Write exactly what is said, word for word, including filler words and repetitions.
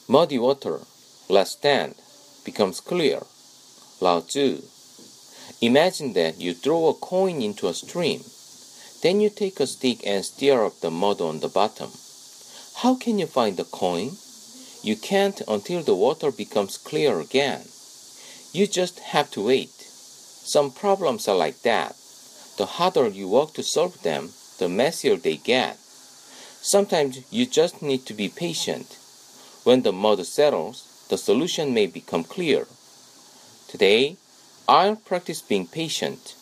Muddy water, less stand, becomes clear. Lao Tzu. Imagine that you throw a coin into a stream. Then you take a stick and stir up the mud on the bottom. How can you find the coin? You can't until the water becomes clear again. You just have to wait. Some problems are like that. The harder you work to solve them, the messier they get. Sometimes you just need to be patient. When the mud settles, the solution may become clear. Today, I'll practice being patient.